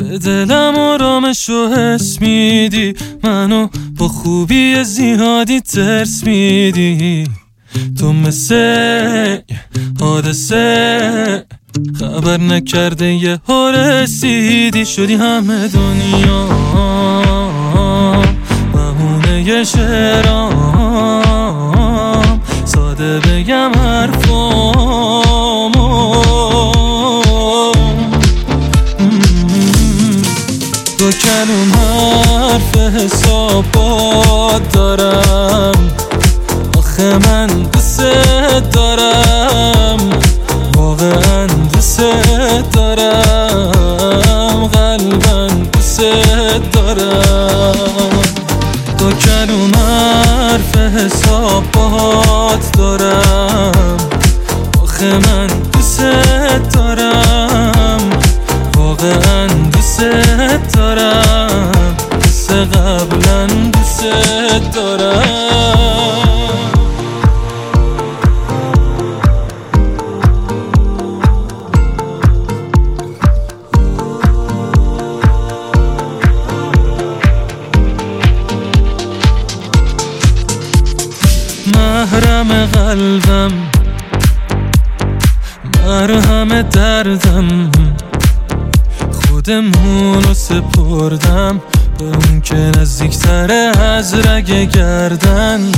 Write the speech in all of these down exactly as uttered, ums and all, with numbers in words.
دلم آرامش و حس میدی، منو با خوبی زیادی ترس میدی. تو مثل حادثه خبر نکرده یه ها رسیدی، شدی همه دنیا بهونه یه شعرام، ساده بگم حرفامو. دو کلم حرف حسابات دارم، آخه من دوست دارم، واقعا دوست دارم، قلبا دوست دارم. دو کلم حرف حسابات دارم، آخه من دوست دارم، واقعا دوست دارم، مثل قبلا دوست دارم. محرم قلبم، مرهم دردم، خودمونو سپردم به اون که نزدیکتره از رگ گردن.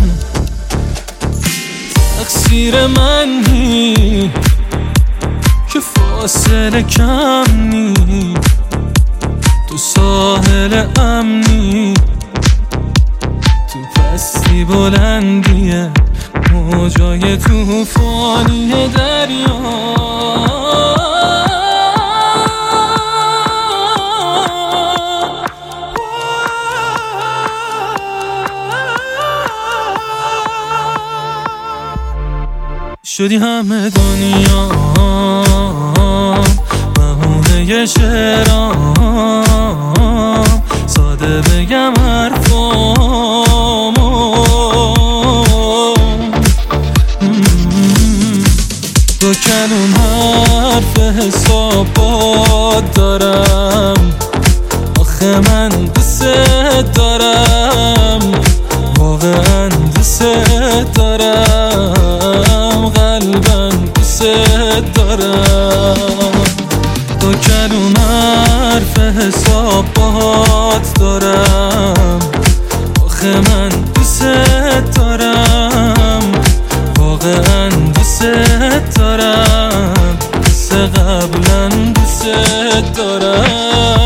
تقصیر منی که فاصله کم نی، تو ساحل امنی، تو پستی بلندیه موجای توفانی دریا. شدی همه دنیا بهونه یه شعرام، ساده بگم حرفامو. دو کلم حرف حسابات دارم، آخه من دوست دارم، واقعا دوست دارم، قلبا دوست دارم. دو کلم حرف حسابات دارم، آخه من دوست دارم، واقعا دوست دارم، مثل قبلا دوست دارم.